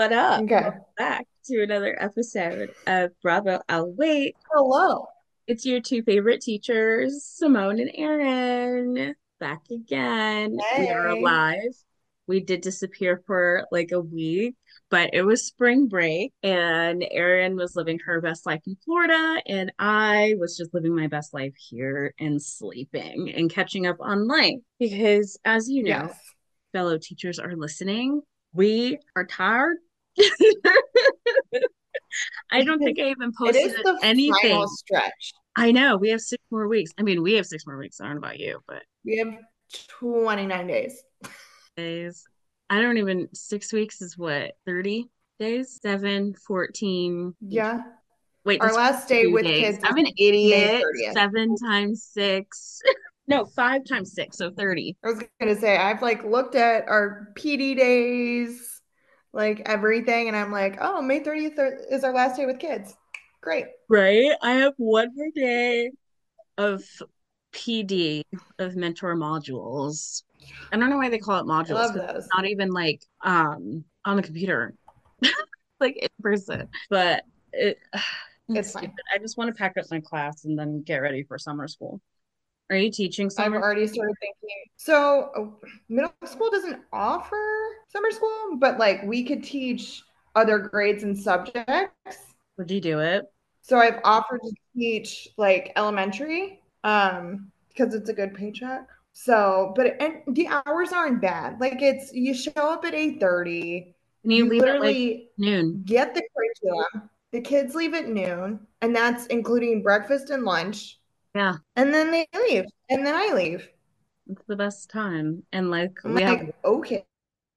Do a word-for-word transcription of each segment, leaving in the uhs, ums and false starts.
What up? Okay. Welcome back to another episode of Bravo. I'll wait. Hello. It's your two favorite teachers, Simone and Aaron, back again. We are Hey. alive. We did disappear for like a week, but it was spring break, and Erin was living her best life in Florida, and I was just living my best life here and sleeping and catching up on life. Because, as you know, Yes. fellow teachers are listening, we are tired. I don't think I even It posted is the final anything. stretch. I know we have six more weeks. I mean, we have six more weeks. I don't know about you, but We have twenty-nine days. days. I don't even, six weeks is what, thirty days? Seven, fourteen. Yeah. Wait, Our that's last day two with days. kids I'm is an May idiot. thirtieth. Seven times six. No, five times six, so thirty. I was gonna say I've like looked at our P D days, like everything, and I'm like, oh, May thirtieth is our last day with kids. Great. Right? I have one more day of P D, of mentor modules. I don't know why they call it I modules love because it's those. not even like um on the computer, like in person. But it it's It's fine. stupid. I just want to pack up my class and then get ready for summer school. Are you teaching I've summer? already started thinking. So, uh, middle school doesn't offer summer school, but like we could teach other grades and subjects. Would you do it? So I've offered to teach like elementary, um, because it's a good paycheck. So, but and the hours aren't bad. Like it's you show up at eight thirty, And you you leave at like literally noon. get the curriculum. The kids leave at noon, and that's including breakfast and lunch. Yeah, And then they leave, and then I leave. it's the best time. And like I'm we have, like, okay.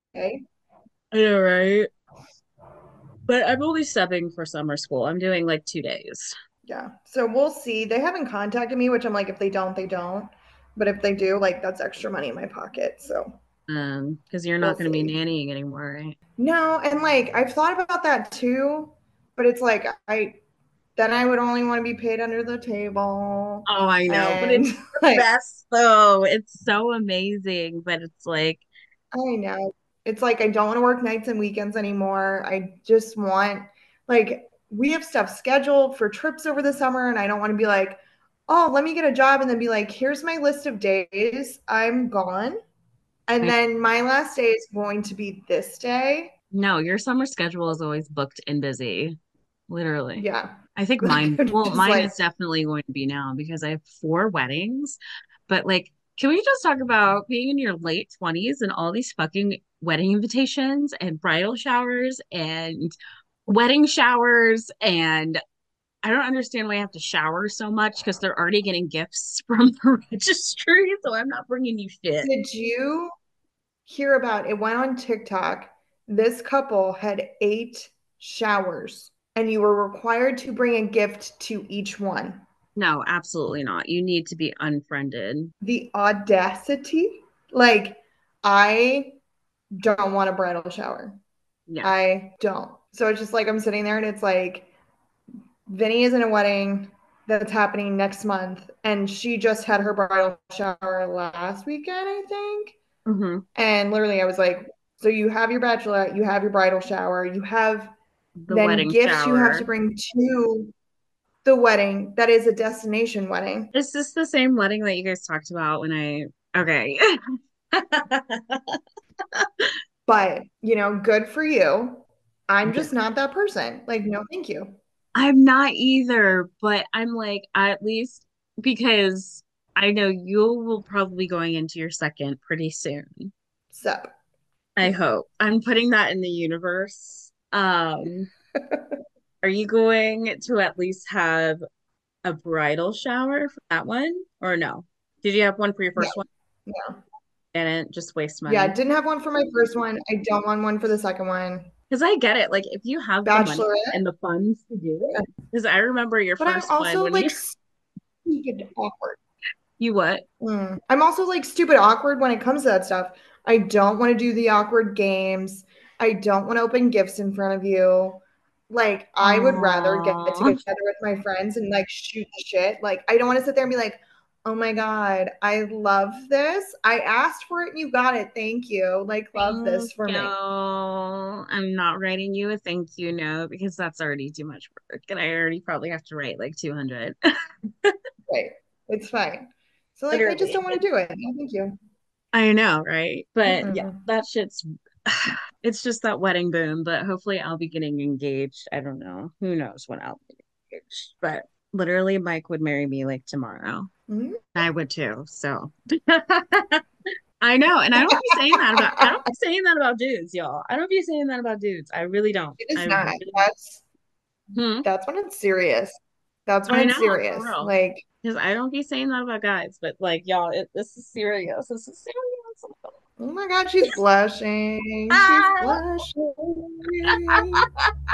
I know, right? But I'm only subbing for summer school. I'm doing like two days. Yeah. So we'll see. They haven't contacted me, which I'm like, if they don't, they don't. But if they do, like, that's extra money in my pocket. So Um, because you're we'll not going to be see. nannying anymore, right? No, and like, I've thought about that too, but it's like, I then I would only want to be paid under the table. Oh, I know, but And it's the like, best though. It's so amazing, but it's like, I know. It's like I don't want to work nights and weekends anymore. I just want like we have stuff scheduled for trips over the summer and I don't want to be like, "Oh, let me get a job," and then be like, "Here's my list of days I'm gone." And I then my last day is going to be this day. no, your summer schedule is always booked and busy. Literally. Yeah. I think Like mine, I'm well, just mine like, is definitely going to be now because I have four weddings. But like, can we just talk about being in your late twenties and all these fucking wedding invitations and bridal showers and wedding showers, and I don't understand why I have to shower so much because they're already getting gifts from the registry, so I'm not bringing you shit. did you hear about it? Went on TikTok. This couple had eight showers and you were required to bring a gift to each one. No, absolutely not. You need to be unfriended. The audacity. Like, I don't want a bridal shower. Yeah. I don't. So it's just like I'm sitting there and it's like Vinny is in a wedding that's happening next month, and she just had her bridal shower last weekend, I think. Hmm. And literally, I was like, so you have your bachelorette, you have your bridal shower, you have The then wedding gifts you have to shower. bring to the wedding that is a destination wedding. Is this the same wedding that you guys talked about when I, okay. But, you know, good for you. I'm Yeah. just not that person. Like, no, thank you. I'm not either, but I'm like, at least because I know you will probably be going into your second pretty soon. So, I hope. I'm putting that in the universe. Um, are you going to at least have a bridal shower for that one or no? Did you have one for your no, first one? no. Didn't just waste Yeah, money. didn't have one for my first one. I don't want one for the second one. Because I get it. Like if you have the money Bachelorette. and the funds to do it. Because I remember your But I'm first one also when like you stupid awkward. you what? Mm. I'm also like stupid awkward when it comes to that stuff. I don't want to do the awkward games. I don't want to open gifts in front of you. Like, I would rather get Oh, together with my friends and like shoot the shit. Like, I don't want to sit there and be like, Oh my God. I love this. I asked for it and you got it. Thank you. Like, love Thank this for you. me. I'm not writing you a thank you note because that's already too much work. And I already probably have to write like two hundred. Right. It's fine. So, like, I just Literally. don't want to do it. No, thank you. I know, right? But yeah, Mm-mm. that shit's it's just that wedding boom, but hopefully I'll be getting engaged. I don't know. Who knows when I'll be engaged. But literally Mike would marry me like tomorrow. Mhm. I would too. So I know. And I don't be saying that about I don't be saying that about dudes, y'all. I don't be saying that about dudes. I really don't. It is I not. really That's hmm, that's when it's serious. That's when I it's know for serious. real. Like, Because I don't be saying that about guys, but like y'all, it, this is serious. This is serious. oh my God, she's blushing. She's Ah! blushing.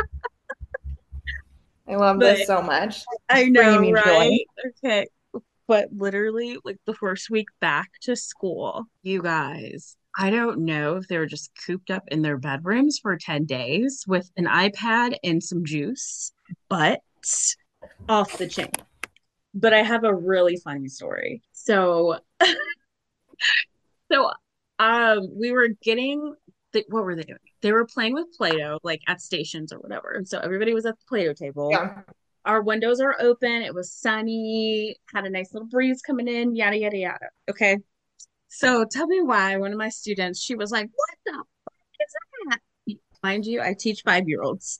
I love this But so much. I It's bringing know, me joy. right? Okay. But literally, like the first week back to school, you guys, I don't know if they were just cooped up in their bedrooms for ten days with an iPad and some juice, but off the chain. But I have a really funny story. So, so um we were getting the, what were they doing? They were playing with Play-Doh, like at stations or whatever. And so everybody was at the Play-Doh table. Yeah. Our windows are open. It was sunny, had a nice little breeze coming in, yada, yada, yada. Okay. So tell me why one of my students, she was like, what the fuck is that? Mind you, I teach five year olds.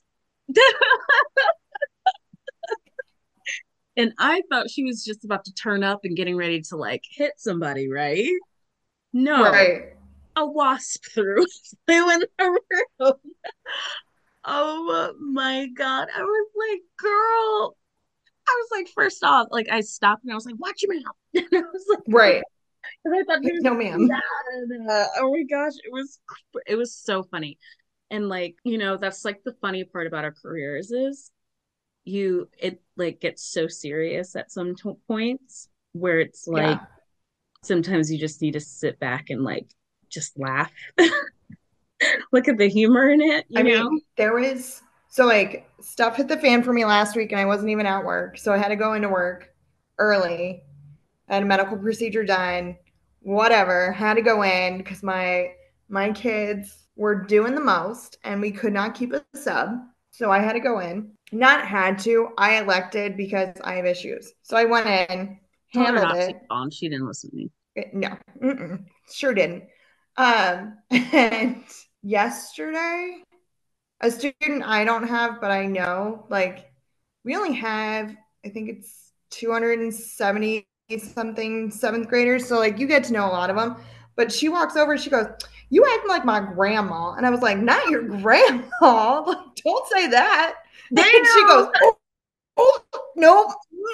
And I thought she was just about to turn up and getting ready to like hit somebody, right? No, Right. a wasp threw, flew in the room. Oh my God. I was like, girl, I was like, first off, like I stopped and I was like, watch your mouth. And I was like, Right. and I thought he was No, gonna be ma'am. mad. Uh, oh my gosh, it was it was so funny. And like, you know, that's like the funny part about our careers is you it like gets so serious at some t- points where it's like Yeah. sometimes you just need to sit back and like just laugh. Look at the humor in it, I you mean, know? there was so like stuff hit the fan for me last week and I wasn't even at work. So I had to go into work early. I had a medical procedure done, whatever. Had to go in because my my kids were doing the most and we could not keep a sub. So I had to go in. Not had to, I elected because I have issues. So I went in, Told her handled not to, it. Dawn. She didn't listen to me. It- no, mm-mm, sure didn't. Um, and yesterday, a student I don't have, but I know, like, we only have, I think it's two hundred seventy something seventh graders. So, like, you get to know a lot of them. But she walks over and she goes, you acting like my grandma. And I was like, not your grandma. Like, don't say that. And she goes, Damn! oh, oh no.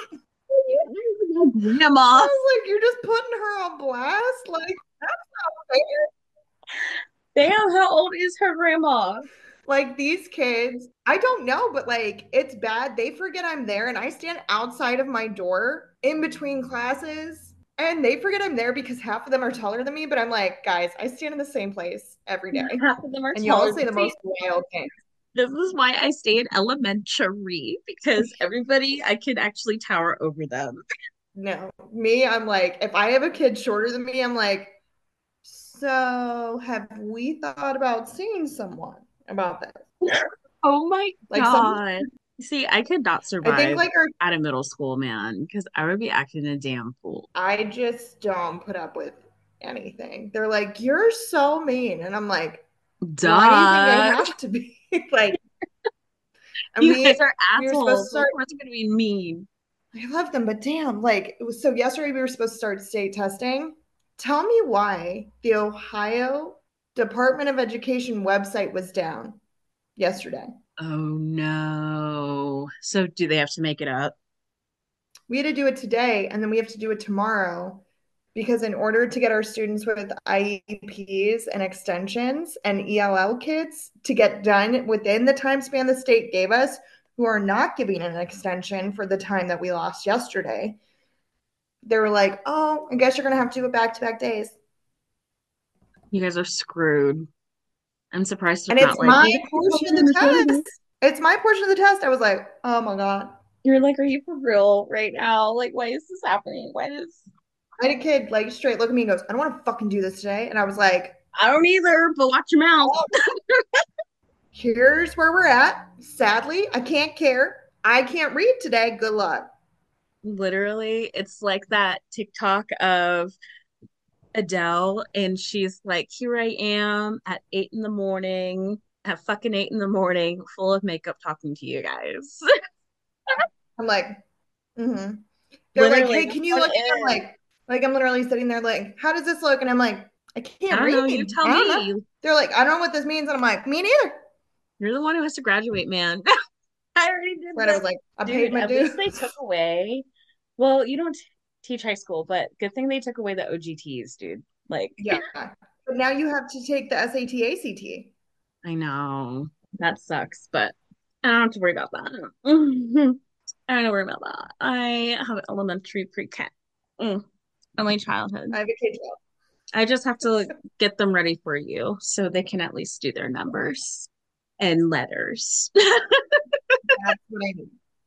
Grandma. I was like, you're just putting her on blast? Like, that's not fair. Damn, how old is her grandma? Like these kids, I don't know, but like it's bad. They forget I'm there and I stand outside of my door in between classes and they forget I'm there because half of them are taller than me. But I'm like, guys, I stand in the same place every day. Half of them are And y'all taller say than the me. most wild things. This is why I stay in elementary because everybody I can actually tower over them. No, me, I'm like, if I have a kid shorter than me, I'm like, so have we thought about seeing someone about this? Oh my Like some, God. See, I could not I think survive like our at a middle school, man, because I would be acting a damn fool. I just don't put up with anything. They're like, you're so mean. And I'm like, why do you think I Duh. have to be? Like, and You guys we are we were supposed to assholes. So of start, course I'm gonna be mean. I love them, but damn, like it was so yesterday we were supposed to start state testing. Tell me why the Ohio Department of Education website was down yesterday. Oh no. So do they have to make it up? We had to do it today and then we have to do it tomorrow because in order to get our students with I E Ps and extensions and E L L kits to get done within the time span the state gave us, who are not giving an extension for the time that we lost yesterday, they were like, oh, I guess you're going to have to do it back to back days. You guys are screwed. I'm surprised And it's not it's like my you guys are portion of in the the same. test. It's my portion of the test. I was like, oh my God. You're like, are you for real right now? Like, why is this happening? Why is I had a kid like straight look at me and goes, I don't want to fucking do this today. And I was like, I don't either, but watch your mouth. well, here's where we're at. Sadly, I can't care. I can't read today. Good luck. Literally, it's like that TikTok of Adele, and she's like, here I am at eight in the morning, at fucking eight in the morning, full of makeup talking to you guys. I'm like, mm-hmm. They're like, Literally, hey, that's can you what look? it And I'm is. like, like I'm literally sitting there like, how does this look? And I'm like, I I can't don't know. You read. tell I don't know. me. They're like, I don't know what this means. And I'm like, me neither. You're the one who has to graduate, man. I already did But I this. was like, I paid Dude, my at least they dues. took away. Well, you don't teach high school, but good thing they took away the O G Ts, dude. Like, Yeah. But now you have to take the S A T, A C T. I know that sucks, but I don't have to worry about that. I don't have to worry about that. I have elementary pre-K. Mm, in my childhood. I have a K twelve. I just have to get them ready for you so they can at least do their numbers and letters. That's what I need.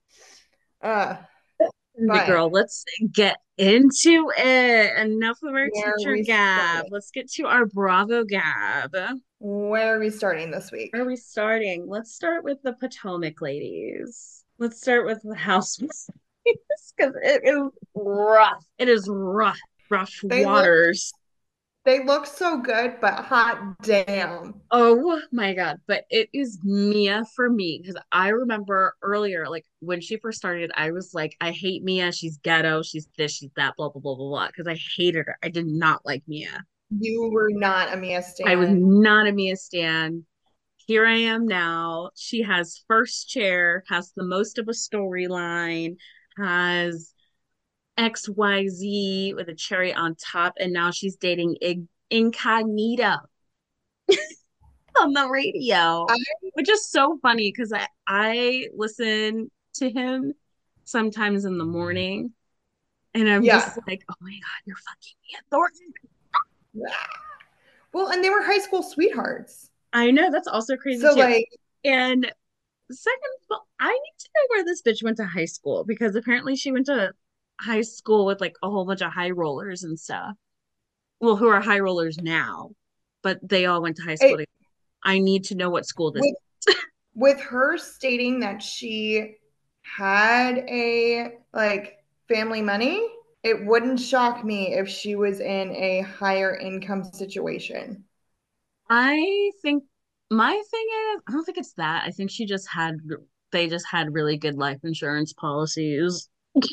Uh, The but girl, let's get into it. Enough of our where are teacher we gab. starting? Let's get to our Bravo gab. Where are we starting this week? Where are we starting? Let's start with the Potomac ladies. Let's start with the housewives because it is rough. It is rough, rough They look waters. they look so good, but hot damn. Oh my God. But it is Mia for me because I remember earlier, like when she first started, I was like, I hate Mia. She's ghetto. She's this, she's that, blah, blah, blah, blah, blah. Because I hated her. I did not like Mia. You were not a Mia I was Stan. not a Mia Stan. Here I am now. She has first chair, has the most of a storyline, has X Y Z with a cherry on top, and now she's dating Ig- Incognito on the radio, I, which is so funny because I, I listen to him sometimes in the morning, and I'm just yeah. like, oh my God, you're fucking Mia Thornton. Well, and they were high school sweethearts. I know that's also crazy So too. like, And second of all, I need to know where this bitch went to high school because apparently she went to high school with like a whole bunch of high rollers and stuff. Well, who are high rollers now, but they all went to high school it, together. I need to know what school this with is. with her stating that she had a like family money, it wouldn't shock me if she was in a higher income situation. I think my thing is, I don't think it's that. I think she just had, they just had really good life insurance policies.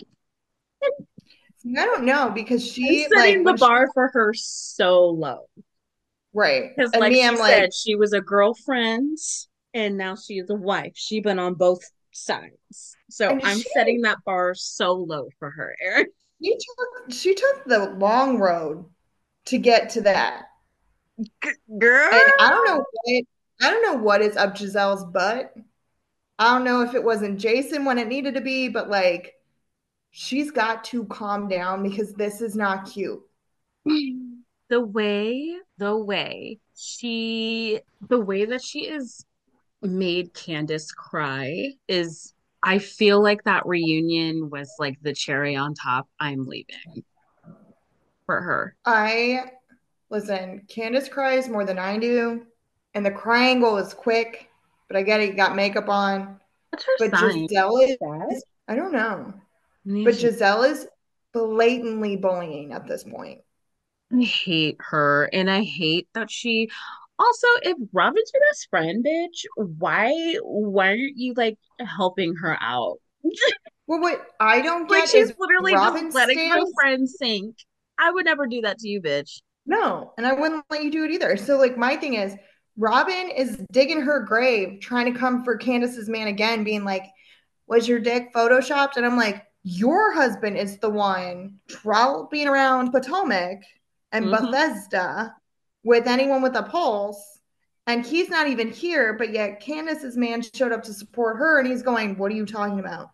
I don't know because I'm she setting like the when she bar for her so low. right Because, and like me, she I'm like said, she was a girlfriend and now she is a wife. She been on both sides. So and I'm she setting that bar so low for her, Erin. she took she took the long road to get to that. Girl. And I don't know what I don't know what is up Giselle's butt. I don't know if it wasn't Jason when it needed to be, but like she's got to calm down because this is not cute. The way, the way she, the way that she is made Candace cry is, I feel like that reunion was like the cherry on top. I'm leaving for her. I listen, Candace cries more than I do, and the cry angle is quick, but I get it, you got makeup on. What's her But sign? Giselle Sad? is, I don't know. Maybe But she Giselle is blatantly bullying at this point. I hate her. And I hate that she also, if Robin's your best friend, bitch, why why aren't you like helping her out? Well, what I don't Like get she's is literally just Robin letting her stands. friend sink. I would never do that to you, bitch. No, and I wouldn't let you do it either. So, like, my thing is, Robin is digging her grave, trying to come for Candace's man again, being like, was your dick photoshopped? And I'm like, your husband is the one trolloping around Potomac and Hmm. Bethesda with anyone with a pulse. And he's not even here, but yet Candace's man showed up to support her and he's going, what are you talking about?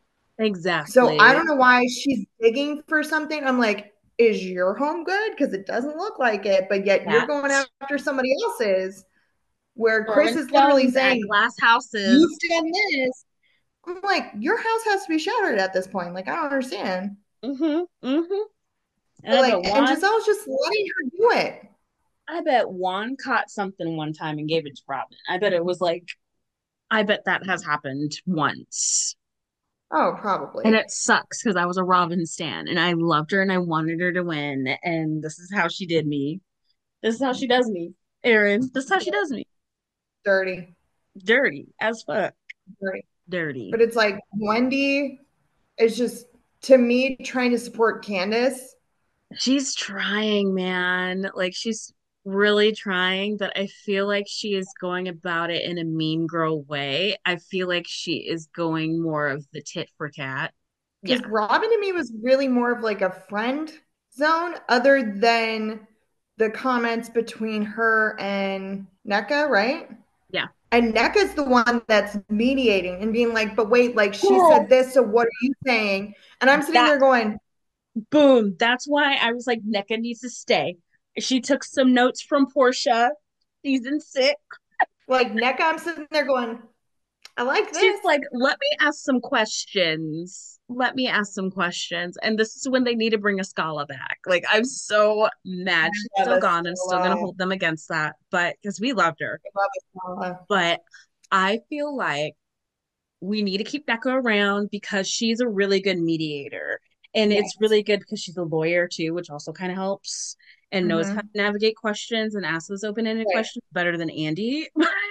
So I Exactly. don't know why she's digging for something. I'm like, is your home good? Because it doesn't look like it, but yet you're That going after somebody else's where Chris throwing is literally stones at saying, glass you've houses. done this. I'm like, your house has to be shattered at this point. Like, I don't understand. Hmm. Hmm. And But I like, bet and Juan, Giselle's just letting her do it. I bet Juan caught something one time and gave it to Robin. I bet it was like, I bet that has happened once. Oh, And probably. it sucks because I was a Robin stan and I loved her and I wanted her to win. And this is how she did me. This is how she does me, Erin. This is how she does me. Dirty. Dirty as fuck. Dirty. Dirty. But it's like Wendy is just, to me, trying to support Candace. She's trying, man. Like she's really trying, but I feel like she is going about it in a mean girl way. I feel like she is going more of the tit for tat. Because Yeah. Robin to me was really more of like a friend zone, other than the comments between her and NECA, right? Yeah. And NECA's the one that's mediating and being like, but wait, like she Girl, said this, so what are you saying? And I'm sitting that there going, boom. That's why I was like, NECA needs to stay. She took some notes from Portia, season six. like NECA, I'm sitting there going, I like She's this. like, let me ask some questions. Let me ask some questions. And this is when they need to bring a Scala back. Like, I'm so mad. She's I still love gone and still gonna Estella. hold them against that. But because we loved her. I love Estella. But I feel like we need to keep Becca around because she's a really good mediator. And it's Yes. really good because she's a lawyer too, which also kind of helps and knows how to Mm-hmm. navigate questions and ask those open-ended Right. questions better than Andy.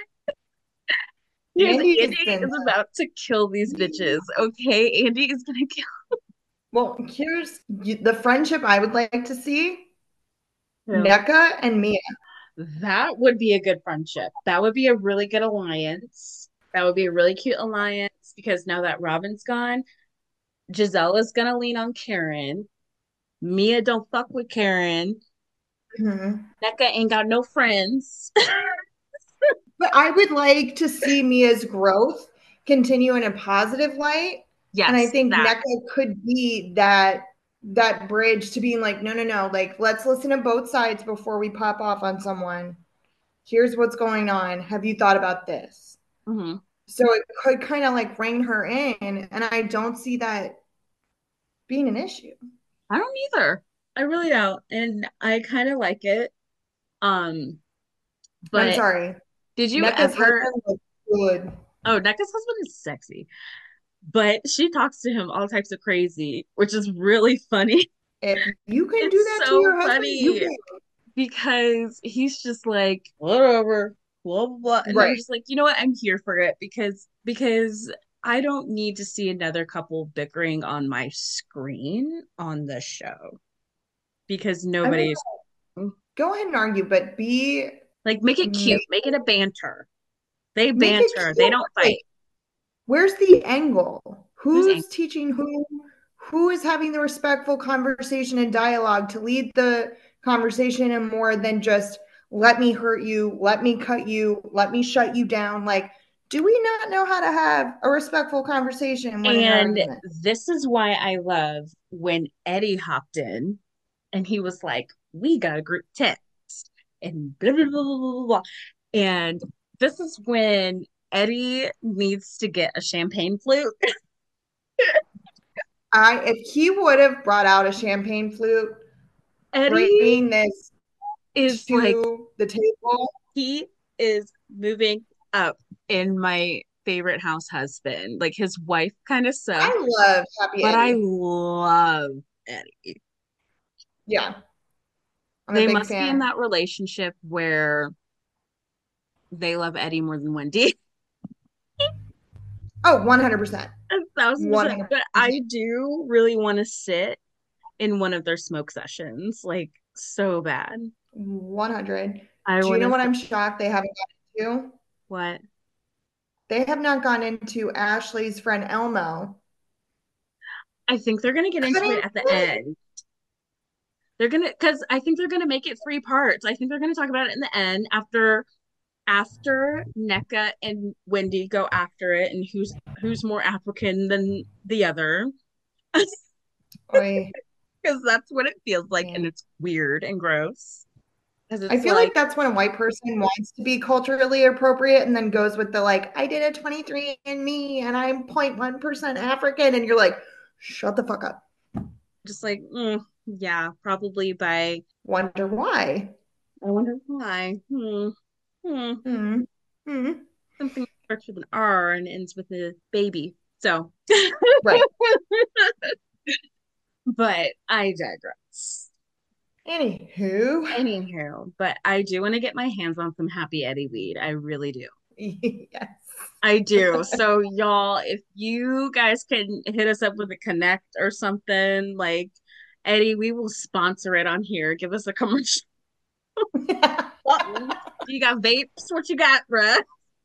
Because Andy Andy is in. is about to kill these bitches. Okay, Andy is gonna kill Well, here's the friendship I would like to see: him. NECA and Mia. That would be a good friendship. That would be a really good alliance. That would be a really cute alliance because now that Robin's gone, Giselle is gonna lean on Karen. Mia don't fuck with Karen. Mm-hmm. Becca ain't got no friends. But I would like to see Mia's growth continue in a positive light. And I Yes, think that. NECA could be that that bridge to being like, no, no, no, like let's listen to both sides before we pop off on someone. Here's what's going on. Have you thought about this? Mhm. So it could kind of like rein her in. And I don't see that being an issue. I don't either. I really don't. And I kind of like it. Um, I'm but sorry. did you NECA's ever husband was good. oh, Becca's husband is sexy. But she talks to him all types of crazy, which is really funny. If you can do It's that to so your husband, you funny can. because he's just like, whatever, blah blah blah. And I'm Right. just like, you know what? I'm here for it because because I don't need to see another couple bickering on my screen on the show because I mean, nobody's go ahead and argue, but be like make it cute, make make it a banter. They make it banter, they cute. don't Like, fight. where's the angle? Who's angry? Who's teaching who? Who is having the respectful conversation and dialogue to lead the conversation and more than just let me hurt you, let me cut you, let me shut you down? Like, do we not know how to have a respectful conversation when in an And argument? this is why I love when Eddie hopped in and he was like, we got a group text and blah, blah, blah, blah, blah, blah. And this is when Eddie needs to get a champagne flute. I if he would have brought out a champagne flute, Eddie bringing this is like, to the table. he is moving up in my favorite house husband. Like his wife kind of sucked, I love Happy but I Eddie. love Eddie. Yeah, I'm a They big must be in fan. that relationship where they love Eddie more than Wendy. Oh, one hundred percent. A thousand percent. But one hundred percent. I do really want to sit in one of their smoke sessions, like so bad. one hundred. I Do you want know to what sit. I'm shocked they haven't gotten into? What? They have not gone into Ashley's friend Elmo. I think they're gonna get into Cutting it at the wood. end. They're gonna, because I think they're gonna make it three parts. I think they're gonna talk about it in the end after after NECA and Wendy go after it, and who's who's more African than the other. Oy, Because that's what it feels like, and man. it's weird and gross. Because I it's feel like, like that's when a white person wants to be culturally appropriate and then goes with the like, I did a twenty-three and me and I'm zero point one percent African. And you're like, shut the fuck up. Just like, mm, yeah, probably by, Wonder why. I wonder why. Hmm. Hmm. Hmm. Hmm. Something that starts with an R and ends with a baby. So, Right. but I digress. Anywho. Anywho, but I do want to get my hands on some Happy Eddie weed. I really do. Yes. I do. So, y'all, if you guys can hit us up with a connect or something, like Eddie, we will sponsor it on here. Give us a commercial. Something. You got vapes? What you got, bruh?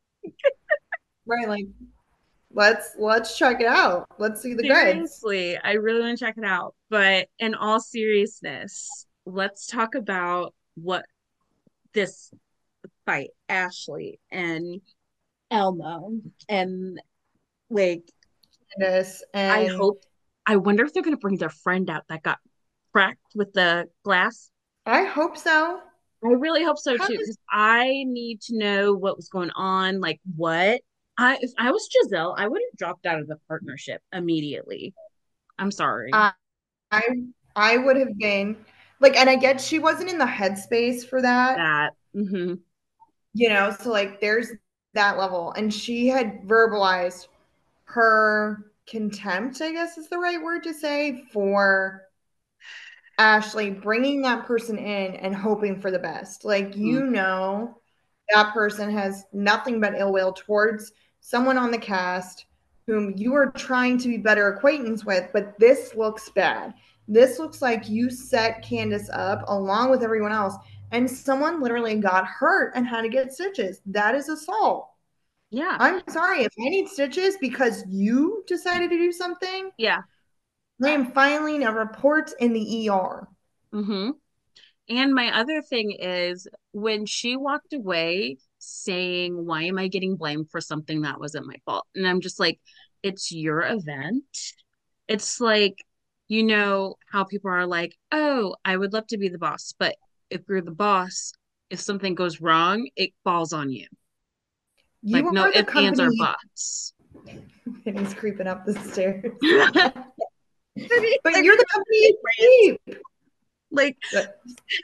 Right. Like, let's let's check it out. Let's see the goods. Seriously, I really want to check it out. But in all seriousness, let's talk about what this fight, Ashley and Elmo, and like, This I and hope, I wonder if they're going to bring their friend out that got cracked with the glass. I hope so. I really hope so How too, does because I need to know what was going on. Like, what? I if I was Giselle, I would have dropped out of the partnership immediately. I'm sorry. I I I would have been like, and I get she wasn't in the headspace for that, That. Hmm. you know, so like there's that level. And she had verbalized her contempt, I guess is the right word to say, for Ashley bringing that person in and hoping for the best. Like, Hmm. you know, that person has nothing but ill will towards someone on the cast whom you are trying to be better acquaintance with, but this looks bad. This looks like you set Candace up along with everyone else, and someone literally got hurt and had to get stitches. That is assault. Yeah. I'm sorry if I need stitches because you decided to do something. Yeah. I am filing a report in the E R. Hmm. And my other thing is when she walked away saying, "Why am I getting blamed for something that wasn't my fault?" And I'm just like, it's your event. It's like, you know, how people are like, "Oh, I would love to be the boss." But if you're the boss, if something goes wrong, it falls on you. Like, You no are the ifs, ands, or company. buts. And he's creeping up the stairs. I mean, But I you're the company you keep. like, But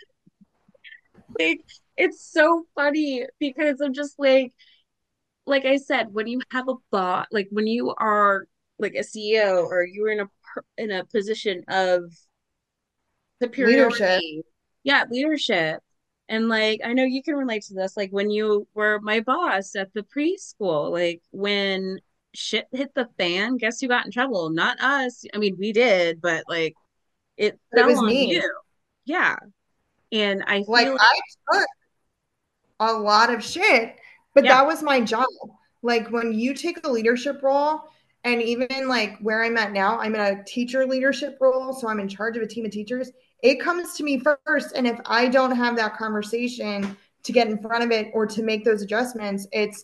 like, it's so funny because I'm just like, like I said, when you have a bot, like when you are like a C E O or you're in a in a position of leadership. superiority, yeah, leadership. And like I know you can relate to this, like when you were my boss at the preschool, like when shit hit the fan, guess who got in trouble? Not us. I mean, we did, but like it But it fell was on me. you. Yeah. And I Like, feel like, I took a lot of shit, but yeah. that was my job. Like, when you take a leadership role, and even like where I'm at now, I'm in a teacher leadership role. So I'm in charge of a team of teachers. It comes to me first. And if I don't have that conversation to get in front of it or to make those adjustments, it's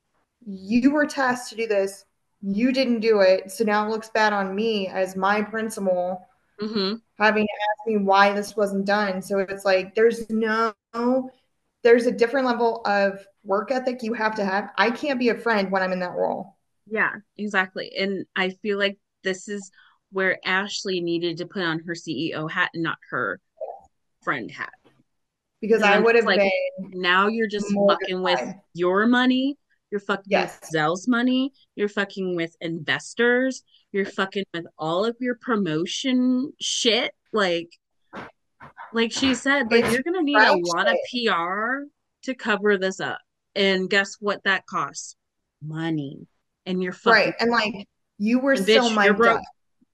you were tasked to do this. You didn't do it. So now it looks bad on me as my principal Hmm. having to ask me why this wasn't done. So it's like there's no there's a different level of work ethic you have to have. I can't be a friend when I'm in that role Yeah, exactly. And I feel like this is where Ashley needed to put on her C E O hat and not her friend hat. because Because I I'm would just have like, been now you're just fucking with mortified. your money. You're fucking with Yes. Zell's money. You're fucking with investors. You're fucking with all of your promotion shit. Like, like she said, like It's you're gonna need a crowd lot of shit. P R to cover this up. And guess what that costs? Money. And you're fucking, Right. And like you were and still bitch, you're mic'd up. broke.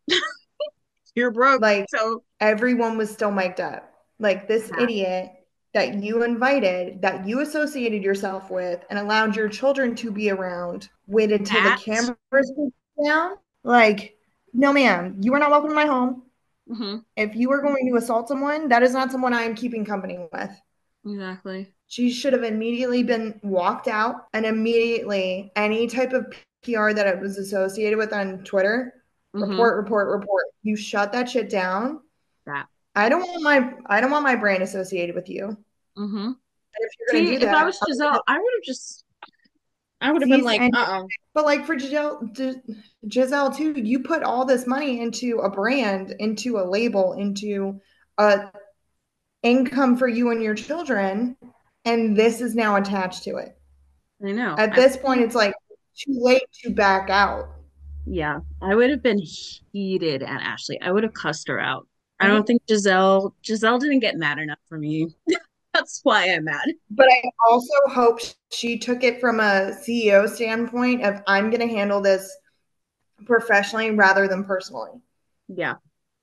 You're broke. Like So everyone was still mic'd up. Like this yeah, idiot that you invited, that you associated yourself with, and allowed your children to be around, waited till the that. cameras were down. Like, no, ma'am, you are not welcome to my home. Hmm. If you are going to assault someone, that is not someone I am keeping company with. Exactly. She should have immediately been walked out, and immediately any type of P R that it was associated with on Twitter, Hmm. report, report, report. You shut that shit down. That. I don't want my I don't want my brand associated with you. And Hmm. if you're gonna See, do if I that, was I'm gonna, Giselle, I would have just, I would have been Cease like, and uh-uh. but like for Giselle, Giselle too, you put all this money into a brand, into a label, into a income for you and your children, and this is now attached to it. I know. At I this point, it's like too late to back out. Yeah, I would have been heated at Ashley. I would have cussed her out. I don't Right? think Giselle Giselle didn't get mad enough for me. That's why I'm mad. But I also hope she took it from a C E O standpoint of I'm going to handle this professionally rather than personally. Yeah.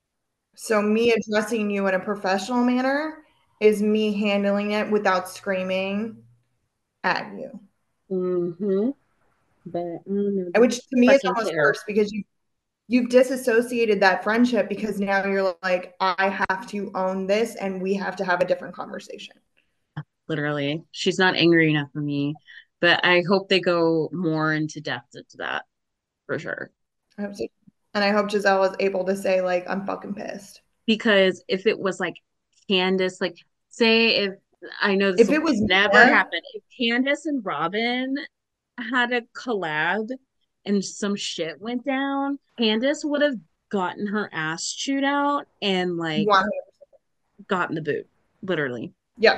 So me addressing you in a professional manner is me handling it without screaming at you. Mm-hmm. But I don't know, they Which to me is fucking almost care. worse because you you've disassociated that friendship because now you're like, I have to own this and we have to have a different conversation. Literally. She's not angry enough for me. But I hope they go more into depth into that for sure. I hope so. And I hope Giselle is able to say, like, I'm fucking pissed. Because if it was like Candace, like say if I know this If will it was never Mia, happen, if Candace and Robin had a collab and some shit went down, Candace would have gotten her ass chewed out and like one, gotten the boot. Literally. yeah,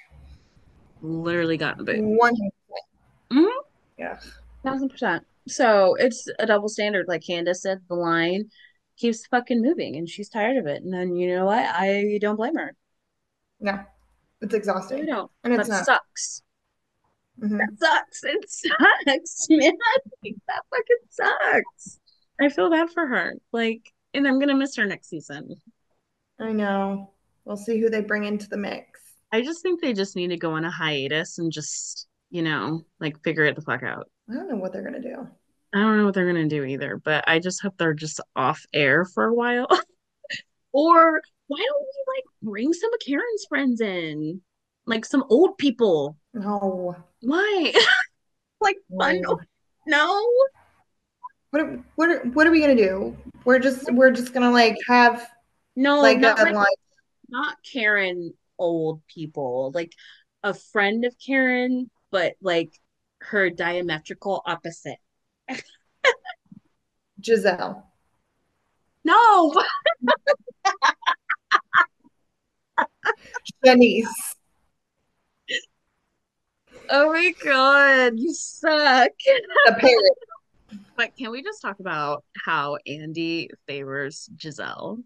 Literally gotten the boot. one, Mm-hmm. yeah, Thousand percent. So it's a double standard. Like Candace said, the line keeps fucking moving and she's tired of it. And then you know what? I don't blame her. no, it's I really exhausting, don't. and it's That not. sucks. That Mm-hmm. sucks. It sucks, man. Like, that fucking sucks. I feel bad for her. Like, and I'm gonna miss her next season. I know. We'll see who they bring into the mix. I just think they just need to go on a hiatus and just, you know, like figure it the fuck out. I don't know what they're gonna do. I don't know what they're gonna do either, but I just hope they're just off air for a while. Or why don't we like bring some of Karen's friends in? Like some old people. No, Why? Like fun? no. No. What are, what are, what are we gonna do? We're just we're just gonna like have No, like not a like like not Karen old people. Like a friend of Karen, but like her diametrical opposite. Giselle, No. Denise, Oh my God, you suck. the parrot, But can we just talk about how Andy favors Giselle?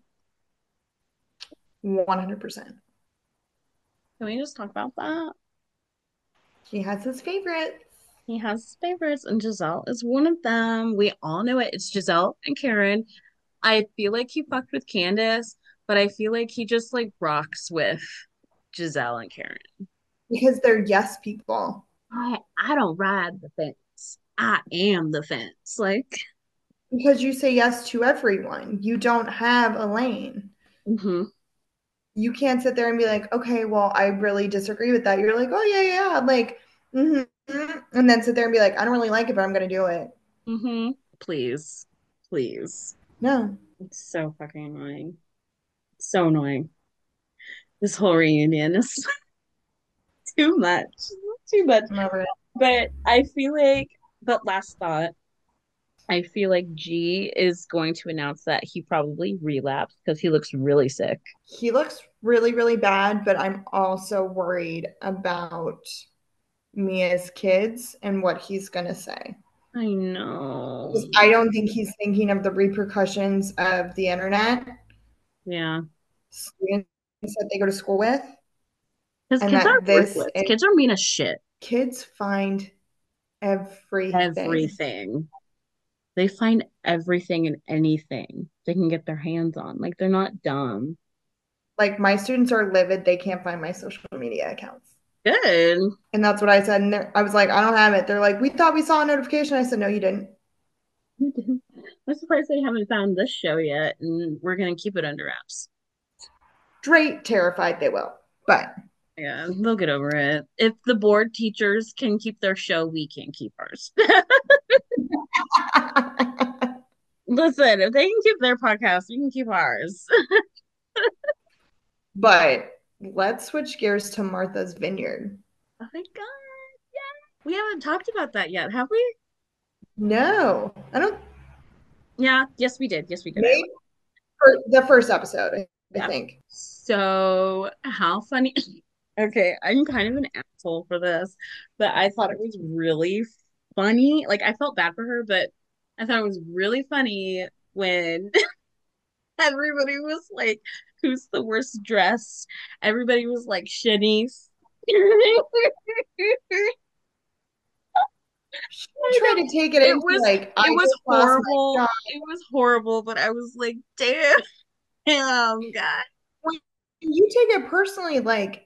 one hundred percent. Can we just talk about that? He has his favorites. He has favorites, and Giselle is one of them. We all know it. It's Giselle and Karen. I feel like he fucked with Candace, but I feel like he just like rocks with Giselle and Karen. Because they're yes people. I I don't ride the fence. I am the fence. Like, Because you say yes to everyone. You don't have a lane. hmm You can't sit there and be like, okay, well, I really disagree with that. You're like, oh yeah, yeah, like, mm-hmm. And then sit there and be like, I don't really like it, but I'm gonna do it. hmm Please, please. No, It's so fucking annoying. So annoying. This whole reunion is too much. Too much. never. But I feel like, but last thought, I feel like G is going to announce that he probably relapsed because he looks really sick. He looks really, really bad, but I'm also worried about Mia's kids and what he's gonna say. I know. Because I don't think he's thinking of the repercussions of the internet, Yeah. students that they go to school with, Because and kids are that this ruthless. is, Kids are mean as shit. kids find everything. Everything. They find everything and anything they can get their hands on. Like they're not dumb. Like my students are livid; they can't find my social media accounts. Good. And that's what I said. And I was like, I don't have it. They're like, we thought we saw a notification. I said, no, you didn't. I'm surprised they haven't found this show yet, and we're gonna keep it under wraps. Straight terrified they will. But Yeah, they'll get over it. If the board teachers can keep their show, we can keep ours. Listen, if they can keep their podcast, we can keep ours. but let's switch gears to Martha's Vineyard. Oh my God. We haven't talked about that yet, have we? No, I don't. Yeah, yes, we did. Yes, we did. I Maybe for the first episode, I, I Yeah. think. So, how funny. Okay, I'm kind of an asshole for this, but I thought it was really funny. Like, I felt bad for her, but I thought it was really funny when everybody was like, who's the worst dressed? Everybody was like, Shanice. She I tried know. to take it It into was like I it was just lost my horrible. job. It was horrible, but I was like, damn, God. When you take it personally, like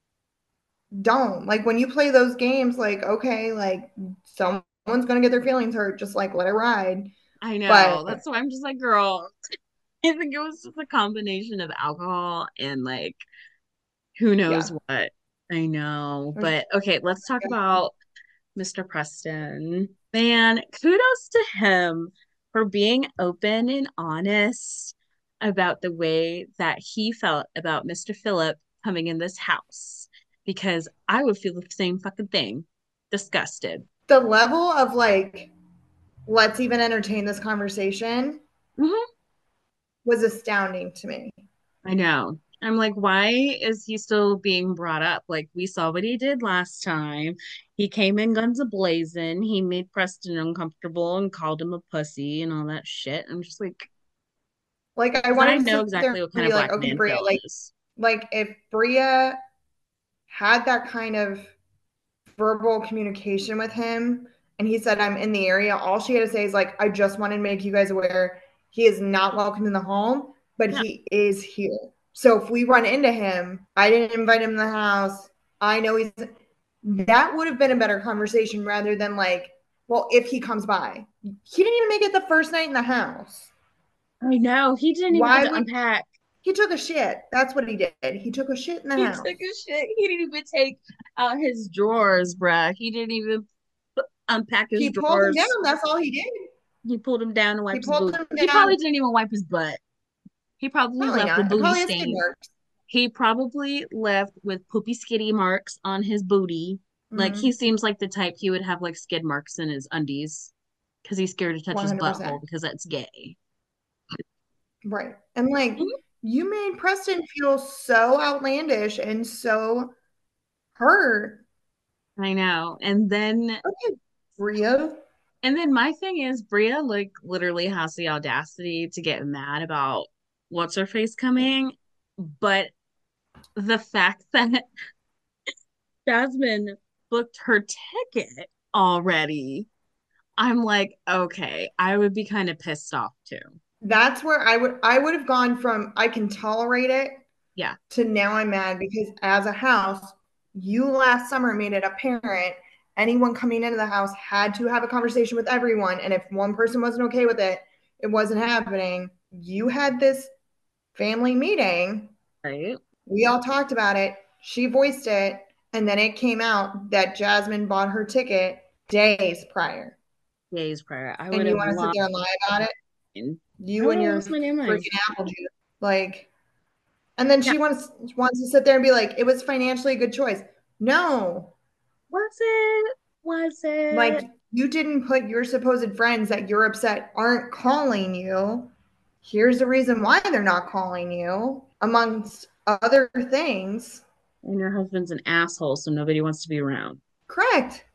don't like when you play those games, like okay, like someone's gonna get their feelings hurt, just like let it ride. I know. But That's why I'm just like, girl. I think it was just a combination of alcohol and like who knows yeah, what. I know. there's But okay, let's talk about mister Preston. Man, kudos to him for being open and honest about the way that he felt about mister Phillip coming in this house. Because I would feel the same fucking thing. Disgusted. the level of like let's even entertain this conversation Mhm. was astounding to me. I know. I'm like, why is he still being brought up? Like, we saw what he did last time. He came in guns a-blazing. He made Preston uncomfortable and called him a pussy and all that shit. I'm just like, Like I because I wanted to know sit there exactly what and kind be of like, black okay, man Bria, Phil like is. like if Bria had that kind of verbal communication with him and he said I'm in the area, all she had to say is like, I just wanted to make you guys aware he is not welcome in the home, but Yeah, he is here. So if we run into him, I didn't invite him in the house. I know he's that would have been a better conversation rather than like, well, if he comes by. He didn't even make it the first night in the house. I know. He didn't even get Why to would unpack. he took a shit? That's what he did. He took a shit in the He took house. a shit. He didn't even take out his drawers, bruh. He didn't even put, unpack his He pulled him down. drawers. That's all he did. He pulled him down and He wiped his pulled booty. him He down. probably didn't even wipe his butt. He probably Probably left with not. It booty probably has skid stains. marks. He probably left with poopy skitty marks on his booty. Like he Mm-hmm. seems like the type he would have like skid marks in his undies because he's scared to touch his butthole one hundred percent. because that's gay. Right. And like, Mhm. you made Preston feel so outlandish and so hurt. I know. And then Okay, Bria. and then my thing is Bria like literally has the audacity to get mad about what's her face coming, but the fact that Jasmine booked her ticket already, I'm like, okay, I would be kind of pissed off too. That's where I would I would have gone from I can tolerate it Yeah. to now I'm mad because as a house, you last summer made it apparent anyone coming into the house had to have a conversation with everyone. And if one person wasn't okay with it, it wasn't happening. You had this family meeting. Right. We all talked about it. She voiced it. And then it came out that Jasmine bought her ticket days prior. Days prior. I would And you have want to sit lost there and lie about it? I You would and have your lost my damn mind. freaking apple juice. Like, and then Yeah. she wants wants to sit there and be like, it was financially a good choice. No, Was it? Was like it? you didn't put your supposed friends that you're upset aren't calling you. Here's the reason why they're not calling you, amongst other things. And your husband's an asshole, so nobody wants to be around. Correct.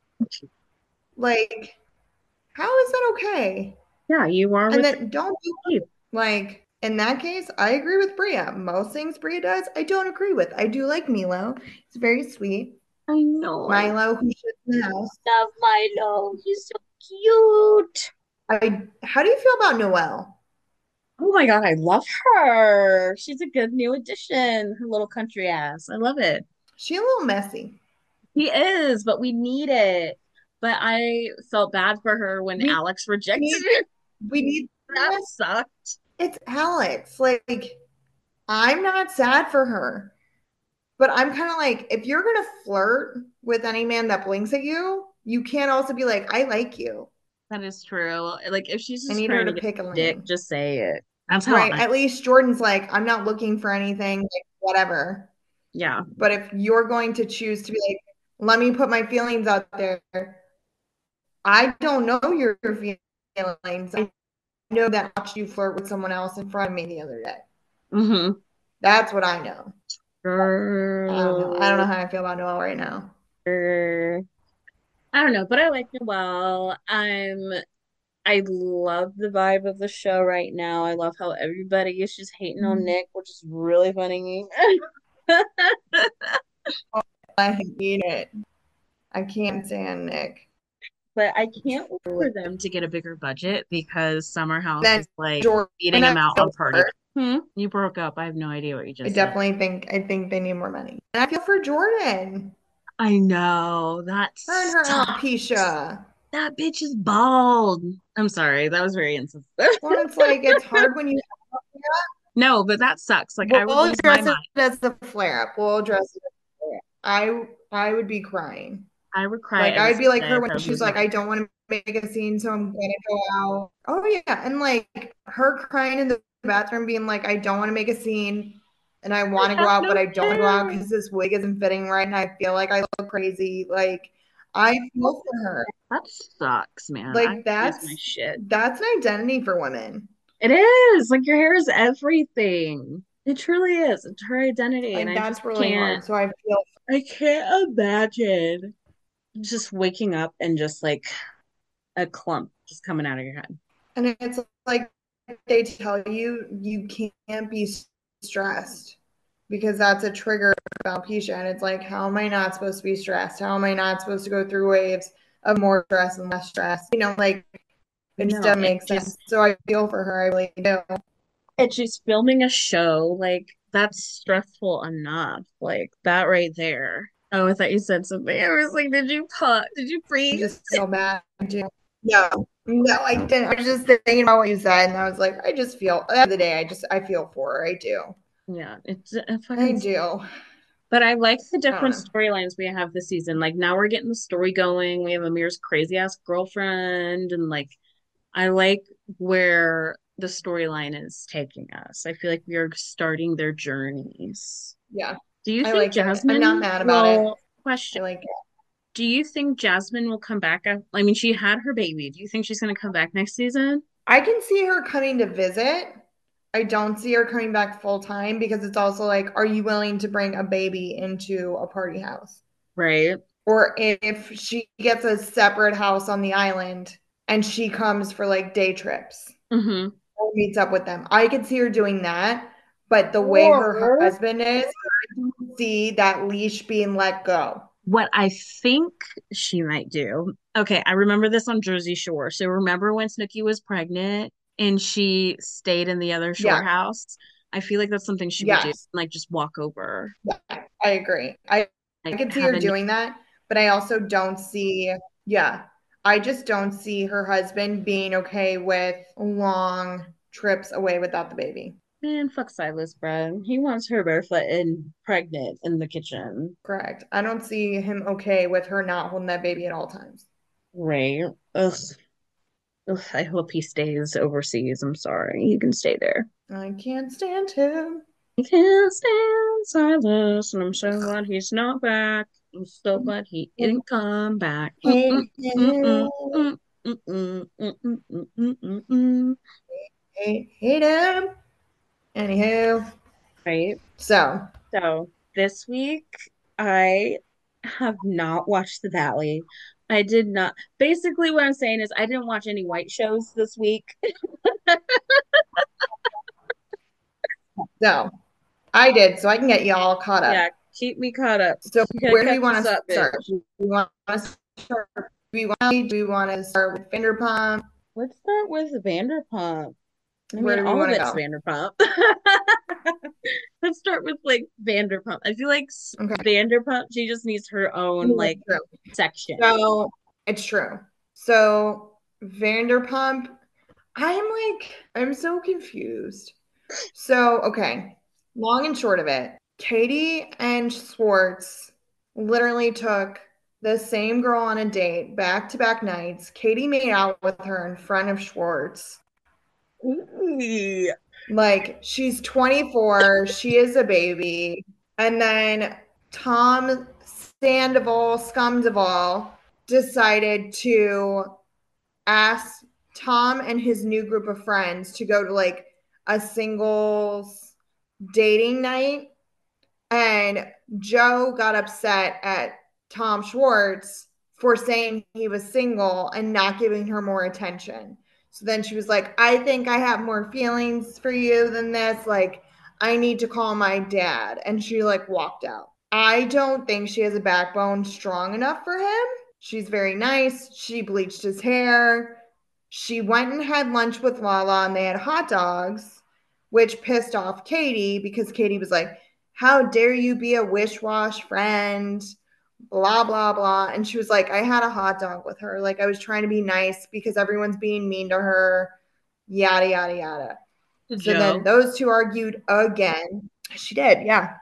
Like, how is that okay? Yeah, you are And with then don't do Steve. like in that case, I agree with Bria. Most things Bria does, I don't agree with. I do like Milo. It's very sweet. I know. I Milo who shits in the house. love Milo. He's so cute. I how do you feel about Noelle? Oh my God, I love her. She's a good new addition. Her little country ass. I love it. She a little messy. He is, but we need it. But I felt bad for her when We Alex rejected need it. we need That sucked. it's Alex. Like I'm not sad for her, but I'm kind of like if you're gonna flirt with any man that blinks at you, you can't also be like, I like you. That is true. Like if she's I just need her trying to to get pick a dick, lane. just say it. That's how Right. I, At least Jordan's like, I'm not looking for anything, like whatever. yeah. But if you're going to choose to be like, Let me put my feelings out there. I don't know your feelings. I know that I watched you flirt with someone else in front of me the other day. Mm-hmm. That's what I know. I don't know. I don't know Girl. how I feel about Noel right now. Girl. I don't know, but I like Noelle. I'm I love the vibe of the show right now. I love how everybody is just hating on Nick, which is really funny. I hate it. I can't stand Nick. But I can't wait for them to get a bigger budget because Summer House Then is like Jordan, beating I him out feel on party. for. Hmm? You broke up. I have no idea what you I just said. definitely think I think they need more money. And I feel for Jordan. I know. That Her and her sucks. alopecia. That bitch is bald. I'm sorry. That was very insensitive. Well, it's like it's hard when you No, but that sucks. Like I would we'll lose my address it mind. as the flare up. We'll address it as the flare up. I I would be crying. I would cry Like every I'd be single like day her if when I would she's lose my like, I mind. don't want to make a scene, so I'm gonna go out. Oh yeah, and like her crying in the bathroom, being like, I don't want to make a scene, and I I want to go have out, but no I don't want to go out hair. because this wig isn't fitting right, and I feel like I look crazy. Like I feel for her. That sucks, man. I Like would lose my that's shit. that's an identity for women. It is. Like your hair is everything. It truly is. It's her identity. And Like I just that's really can't, hard. So I feel, I can't imagine just waking up and just like a clump just coming out of your head. and it's like they tell you you can't be stressed because that's a trigger for alopecia. And it's like, how am I not supposed to be stressed? How am I not supposed to go through waves of more stress and less stress? You know, like it just No, doesn't it make sense. just So I feel for her. I really do. it's just filming a show, like that's stressful enough. Like that right there. Oh, I thought you said something. I was like, did you pause? Did you I freeze? just feel bad. I do. No, no, I didn't. I was just thinking about what you said, and I was like, I just feel. At the end of the day, I just I feel for her. I do. Yeah, it's it I fucking do. but I like the I don't different know. storylines we have this season. Like now we're getting the story going. We have Amir's crazy ass girlfriend, and like I like where the storyline is taking us. I feel like we are starting their journeys. Yeah, Do you I think like it. I'm not Jasmine mad about it. will I question? like it. Do you think Jasmine will come back? af- I mean, she had her baby. Do you think she's going to come back next season? I can see her coming to visit. I don't see her coming back full time because it's also like, are you willing to bring a baby into a party house? Right. Or if she gets a separate house on the island and she comes for like day trips Mm-hmm. or meets up with them. I could see her doing that. But the way her Or husband is, I don't see that leash being let go. what I think she might do. Okay, I remember this on Jersey Shore. So remember when Snooki was pregnant and she stayed in the other shore Yeah. house? I feel like that's something she would do, Yes. like just walk over, Yeah, I agree. I, I like could see have her a doing that, but I also don't see, yeah, I just don't see her husband being okay with long trips away without the baby. man, fuck Silas, bro. He wants her barefoot and pregnant in the kitchen. Correct. I don't see him okay with her not holding that baby at all times. Right. Ugh. Ugh. I hope he stays overseas. I'm sorry. You can stay there. I can't stand him. I can't stand Silas, and I'm so glad he's not back. I'm so glad he didn't come back. Mm-mm, Hate him. mm-mm, mm-mm, mm-mm, mm-mm, mm-mm, mm-mm. Hate, hate him. Anywho, Right. so So this week, I have not watched The Valley. I did not. Basically, what I'm saying is, I didn't watch any white shows this week. so I did, so I can get y'all caught Yeah, up. keep me caught up. So Yeah, where do we catch want us to up, bitch. start? Do we want to start? Do we want, do we want to start with Vanderpump? Let's start with Vanderpump. I Where mean, do we all of want to it's go? Vanderpump. Let's start with like Vanderpump. I feel like s- Okay, Vanderpump, she just needs her own that's like true. section. So it's true. So Vanderpump, I'm like, I'm so confused. So, okay, long and short of it, Katie and Schwartz literally took the same girl on a date back to back nights. Katie made out with her in front of Schwartz. Ooh. Like she's twenty-four, she is a baby. And then Tom Sandoval, Scumdoval decided to ask Tom and his new group of friends to go to like a singles dating night. And Joe got upset at Tom Schwartz for saying he was single and not giving her more attention. So then she was like, I think I have more feelings for you than this. Like, I need to call my dad. And she like walked out. I don't think she has a backbone strong enough for him. She's very nice. She bleached his hair. She went and had lunch with Lala and they had hot dogs, which pissed off Katie because Katie was like, how dare you be a wish-wash friend? Blah, blah, blah. And she was like, I had a hot dog with her. Like, I was trying to be nice because everyone's being mean to her, yada, yada, yada. So then Joe. those two argued again. She did, yeah.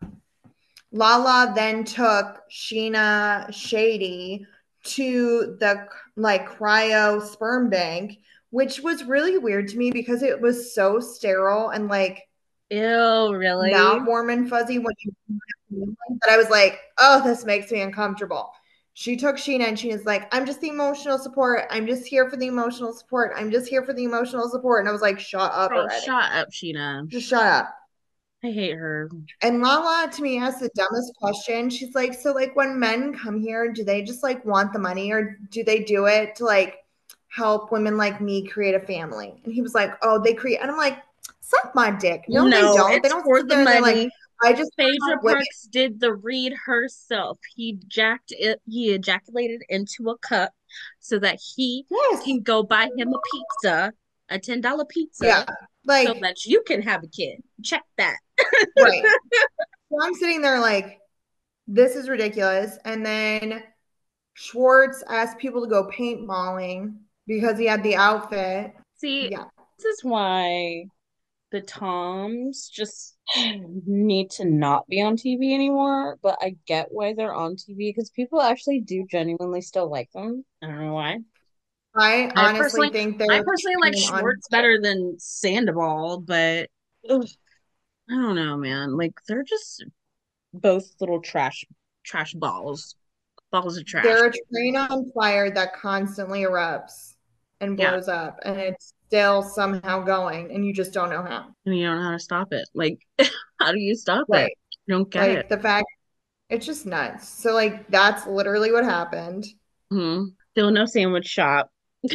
Lala then took Sheena Shady to the like cryo sperm bank, which was really weird to me because it was so sterile and like Ew, really? not warm and fuzzy when you that I was like, oh, this makes me uncomfortable. She took Sheena and Sheena's like, I'm just the emotional support. I'm just here for the emotional support. I'm just here for the emotional support. And I was like, shut up Girl, already. shut up, Sheena. Just shut up. I hate her. And Lala to me asked the dumbest question. She's like, so like when men come here, do they just like want the money or do they do it to like help women like me create a family? And he was like, oh, they create. And I'm like, suck my dick. No, they No, don't. They it's don't for sit the there and they're like, money. I just Phaedra women. Parks did the read herself. He jacked it, he ejaculated into a cup so that he Yes. can go buy him a pizza, a ten dollar Yeah. pizza, so Like, that you can have a kid. Check that. right. So I'm sitting there like, this is ridiculous. And then Schwartz asked people to go paintballing because he had the outfit. See, Yeah. this is why the Toms just need to not be on T V anymore, but I get why they're on T V because people actually do genuinely still like them. I don't know why. I I honestly personally, think I they're personally like on. Schwartz better than Sandoval, but ugh, I don't know, man. Like they're just both little trash, trash balls, balls of trash. They're a train on fire that constantly erupts and Yeah, blows up, and it's still somehow going, and you just don't know how. and you don't know how to stop it. Like, how do you stop it? Right. I don't get it. Like the fact it's just nuts. So like that's literally what happened. Hmm. Still no sandwich shop.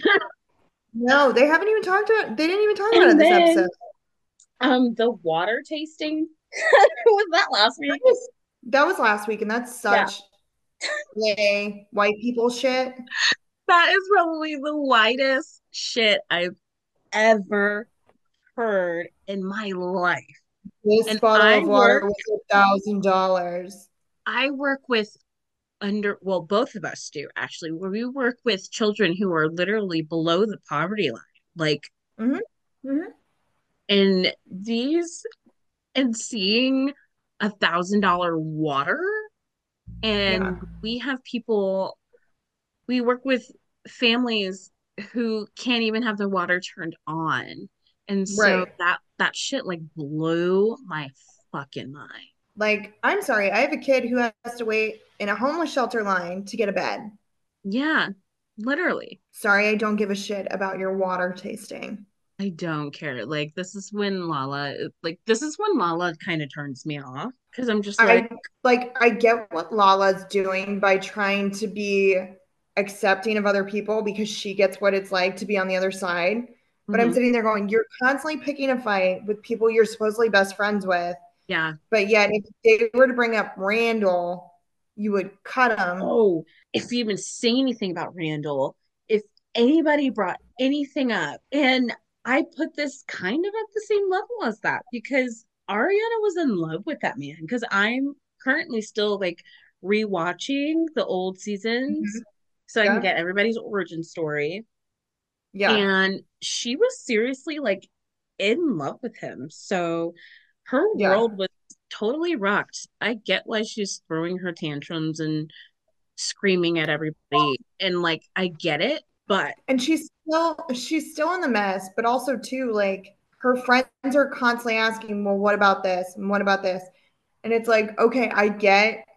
No, they haven't even talked about they didn't even talk about it And this episode. then um the water tasting was that last That week? was, that was last week, and that's Yeah. such gay white people shit. That is probably the whitest shit I've ever heard in my life. This And bottle I of water work was a thousand dollars. I work with under well both of us do actually where we work with children who are literally below the poverty line. Like Mm-hmm. Mm-hmm. and these and seeing a thousand dollar water Yeah. and we have people we work with families who can't even have their water turned on. And so Right. that that shit like blew my fucking mind. Like, I'm sorry, I have a kid who has to wait in a homeless shelter line to get a bed. Yeah, literally. Sorry, I don't give a shit about your water tasting. I don't care. Like this is when Lala like this is when Lala kind of turns me off because I'm just like, I like I get what Lala's doing by trying to be accepting of other people because she gets what it's like to be on the other side. But I'm mhm, sitting there going, you're constantly picking a fight with people you're supposedly best friends with. yeah. But yet, if they were to bring up Randall, you would cut him. Oh, if you even say anything about Randall, if anybody brought anything up, and I put this kind of at the same level as that because Ariana was in love with that man. Because I'm currently still like rewatching the old seasons Mhm. so I can Yeah. get everybody's origin story. Yeah. And she was seriously like in love with him. So her Yeah. world was totally rocked. I get why she's throwing her tantrums and screaming at everybody and like I get it, but And she's still she's still in the mess, but also too like her friends are constantly asking, well, what about this? And what about this? And it's like, okay, I get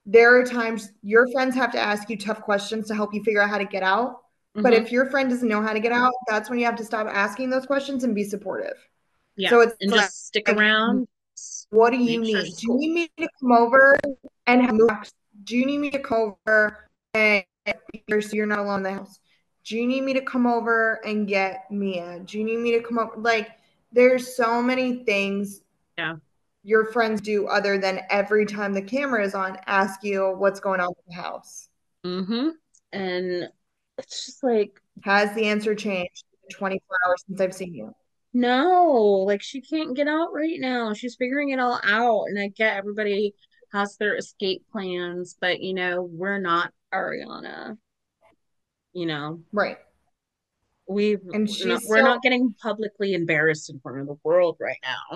there are times your friends have to ask you tough questions to help you figure out how to get out. But Mm-hmm. if your friend doesn't know how to get out, that's when you have to stop asking those questions and be supportive. Yeah. So it's And like, just stick like around. what do you Make sure need? she's Do you cool. need me to come over and have, do you need me to come over and so you're not alone in the house? Do you need me to come over and get Mia? Do you need me to come over? Like, there's so many things Yeah. your friends do other than every time the camera is on, ask you what's going on in the house. Mm-hmm. And it's just like, Has the answer changed in twenty-four hours since I've seen you? no, like she can't get out right now. She's figuring it all out. And I get everybody has their escape plans, but you know, we're not Ariana. You know, Right. we've And not, she's we're so not getting publicly embarrassed in front of the world right now.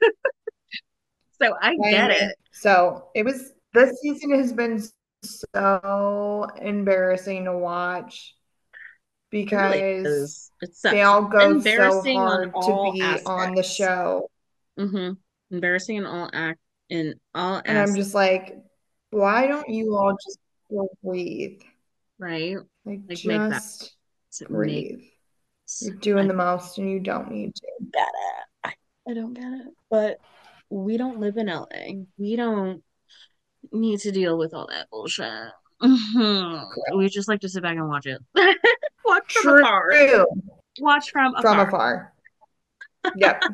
So I I get mean, it. so it was this season has been so embarrassing to watch It really because is. It they sucks. all It's go so embarrassing on hard to all be on the aspects. show. Mm-hmm. Embarrassing in all act in all And I'm aspects, just like, why don't you all just breathe? right? Like, Like make that just make breathe. You're doing I the most and you don't need to. get it. I, I don't get it. But we don't live in L A. We don't need to deal with all that bullshit. Mhm. We just like to sit back and watch it. Watch from True. afar. Watch from From afar. afar. Yep.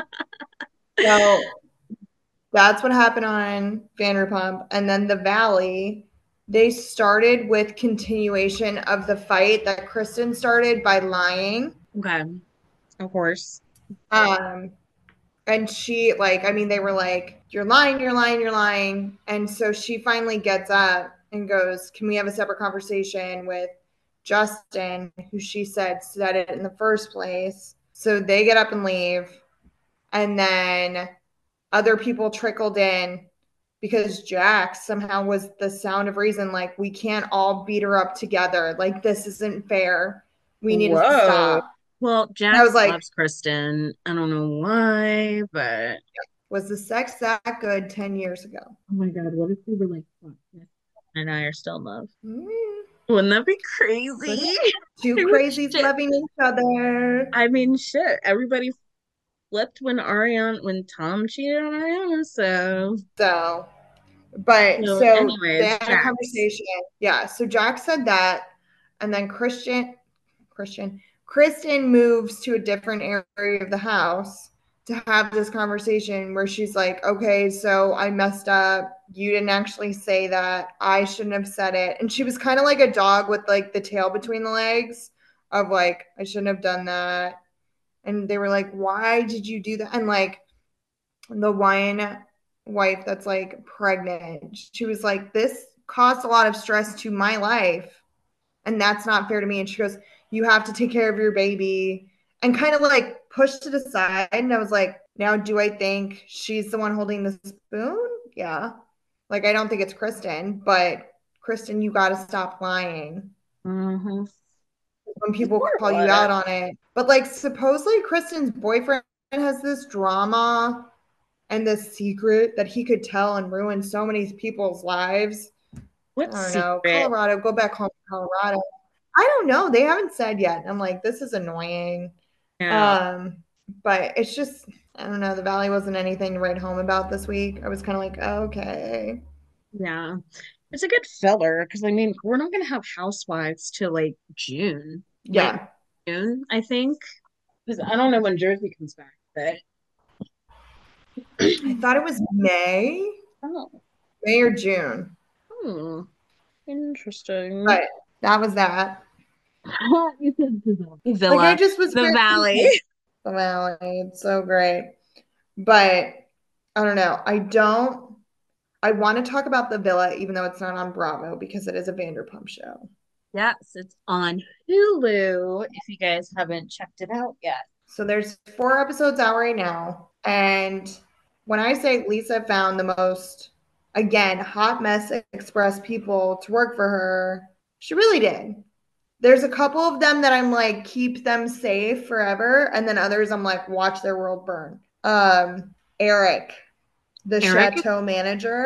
So that's what happened on Vanderpump. And then the Valley, they started with continuation of the fight that Kristen started by lying. Okay, of course. Um, and she, like, I mean, they were like, you're lying, you're lying, you're lying. And so she finally gets up and goes, can we have a separate conversation with Justin, who she said said it in the first place? So they get up and leave. And then other people trickled in because Jax somehow was the sound of reason. Like, we can't all beat her up together. Like, this isn't fair. We need to Whoa. stop. Well, And I Jax was like, loves Kristen. I don't know why, but was the sex that good ten years ago? oh my God, what if we were like, fuck, and I are still in love? Mm, Wouldn't that be but crazy? two I mean, crazies shit. loving each other. I mean, shit. Everybody flipped when Ariana, when Tom cheated on Ariana. So, So, but so so they anyways, had a Jax. conversation. Yeah. So Jack said that. And then Christian, Christian, Kristen moves to a different area of the house to have this conversation where she's like, okay, so I messed up. You didn't actually say that. I shouldn't have said it. And she was kind of like a dog with like the tail between the legs of like, I shouldn't have done that. And they were like, why did you do that? And like the one wife that's like pregnant, she was like, this caused a lot of stress to my life and that's not fair to me. And she goes, you have to take care of your baby, and kind of like pushed it aside. And I was like, now do I think she's the one holding the spoon? Yeah. Like, I don't think it's Kristen, but Kristen, you got to stop lying Mm-hmm. when She's people call horrible you at out it. on it. But like, supposedly Kristen's boyfriend has this drama and this secret that he could tell and ruin so many people's lives. I What don't know. secret? Colorado, go back home to Colorado. I don't know. They haven't said yet. I'm like, this is annoying. Yeah. Um, but it's just, I don't know. The Valley wasn't anything to write home about this week. I was kind of like, okay. Yeah. It's a good filler because I mean, we're not gonna have housewives till like June, late Yeah. June, I think. Because I don't know when Jersey comes back, but I thought it was May, oh, May or June. hmm, interesting. But that was that. You said the Like, I Villa, just was the very Valley. the Valley. It's so great. But I don't know. I don't, I want to talk about the Villa, even though it's not on Bravo because it is a Vanderpump show. Yes, it's on Hulu if you guys haven't checked it out yet. So there's four episodes out right now. And when I say Lisa found the most, again, hot mess express people to work for her, she really did. There's a couple of them that I'm like, keep them safe forever. And then others I'm like, watch their world burn. Um, Eric, the Eric, chateau manager.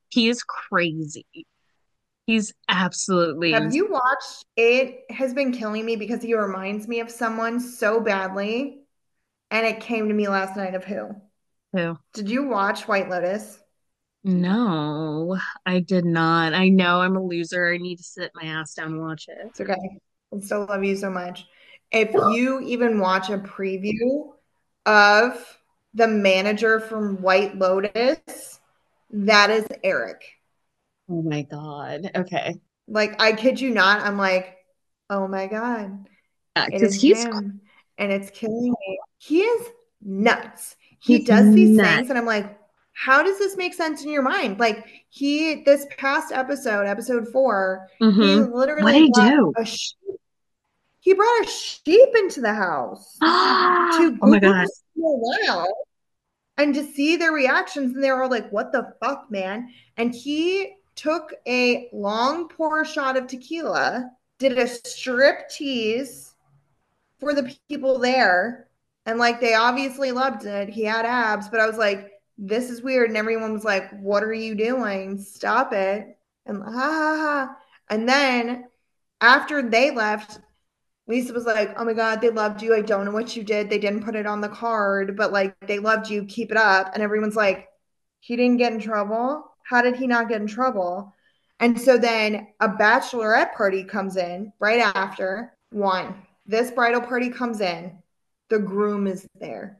He is crazy. He's absolutely Have insane. you watched It Has Been Killing Me because he reminds me of someone so badly, and it came to me last night of who? Who? Did you watch White Lotus? No, I did not. I know I'm a loser. I need to sit my ass down and watch it. It's okay. I still love you so much. If you even watch a preview of the manager from White Lotus, that is Eric. Oh my God. Okay. Like, I kid you not, I'm like, oh my God, Yeah, it because is he's him. And it's killing me. He is nuts. He he's does these nuts. things, and I'm like, how does this make sense in your mind? Like, he, this past episode, episode four, he Mm-hmm. What did literally he brought do? a sheep. He brought a sheep into the house to Oh my God. goose them around and to see their reactions. And they were all like, what the fuck, man? And he took a long pour shot of tequila, did a strip tease for the people there. And like, they obviously loved it. He had abs, but I was like, this is weird. And everyone was like, what are you doing? Stop it. And ha ha ha. And then after they left, Lisa was like, oh my God, they loved you. I don't know what you did. They didn't put it on the card, but like they loved you. Keep it up. And everyone's like, he didn't get in trouble. How did he not get in trouble? And so then a bachelorette party comes in right after one. This bridal party comes in. The groom is there.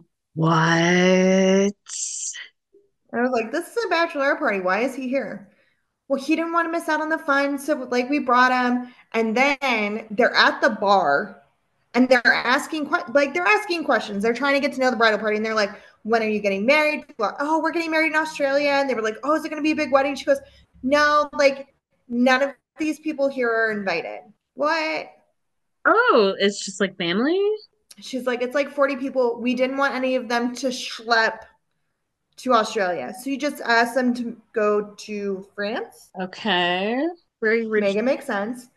What? And I was like, this is a bachelorette party. Why is he here? Well, he didn't want to miss out on the fun. So, like, we brought him. And then they're at the bar and they're asking, like, they're asking questions. They're trying to get to know the bridal party. And they're like, when are you getting married? People are, oh, we're getting married in Australia. And they were like, oh, is it going to be a big wedding? She goes, no, like, none of these people here are invited. What? Oh, it's just like family? She's like, it's like forty people. We didn't want any of them to schlep to Australia. So you just asked them to go to France. Okay. Very rich. Make it make sense.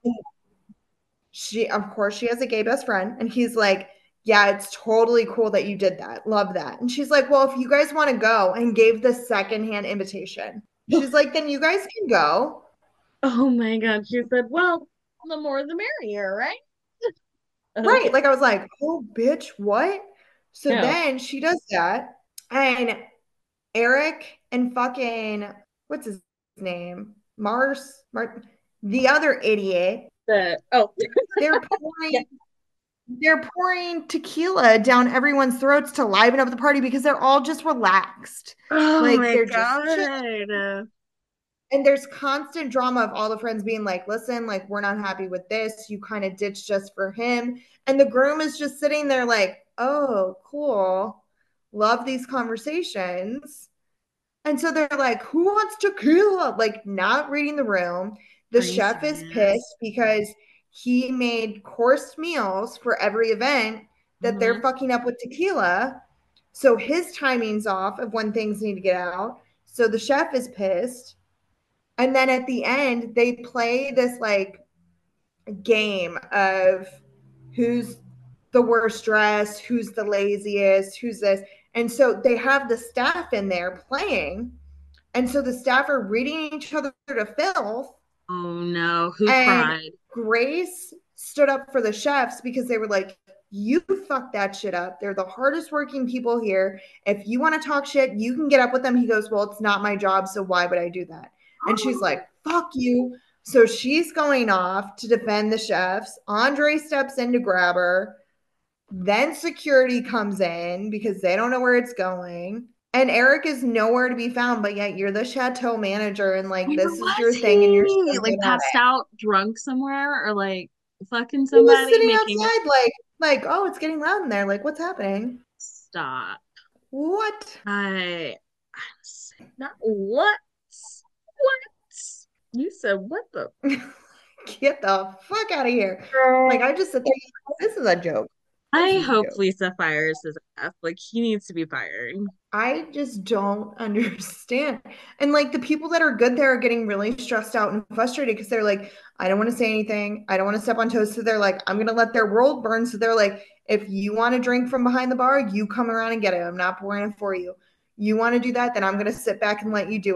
She, of course, she has a gay best friend. And he's like, yeah, it's totally cool that you did that. Love that. And she's like, well, if you guys want to go, and gave the secondhand invitation. She's like, then you guys can go. Oh my God. She said, well, the more the merrier, right? Right. Okay. Like I was like, oh, bitch, what? So No. then she does that. And Eric and fucking, what's his name? Mars, Mar- the other idiot, The oh they're yeah. pouring they're pouring tequila down everyone's throats to liven up the party because they're all just relaxed. Oh Like my they're just chill. God. And there's constant drama of all the friends being like, listen, like, we're not happy with this. You kind of ditched just for him. And the groom is just sitting there like, oh, cool. Love these conversations. And so they're like, who wants tequila? Like, not reading the room. The Are you chef is serious? pissed because he made coursed meals for every event that they're Hmm. fucking up with tequila. So his timing's off of when things need to get out. So the chef is pissed. And then at the end, they play this like game of who's the worst dressed, who's the laziest, who's this. And so they have the staff in there playing. And so the staff are reading each other to filth. Oh no. Who And cried? Grace stood up for the chefs because they were like, you fucked that shit up. They're the hardest working people here. If you want to talk shit, you can get up with them. He goes, well, it's not my job. So why would I do that? And she's like, fuck you. So she's going off to defend the chefs. Andre steps in to grab her. Then security comes in because they don't know where it's going. And Eric is nowhere to be found, but yet you're the chateau manager and like Where this is was your thing and you're he? so Like good at passed it. out drunk somewhere or like fucking He was somebody sitting making outside like like, oh, it's getting loud in there. Like, what's happening? stop. What? I I'm sick. Not what? What? You said what the Get the fuck out of here. Like girl? I just sit there, this is a joke. This I is a hope joke. Lisa fires his ass. Like he needs to be fired. I just don't understand. And like the people that are good there are getting really stressed out and frustrated because they're like, I don't want to say anything. I don't want to step on toes. So they're like, I'm going to let their world burn. So they're like, if you want to drink from behind the bar, you come around and get it. I'm not pouring it for you. You want to do that, then I'm going to sit back and let you do it.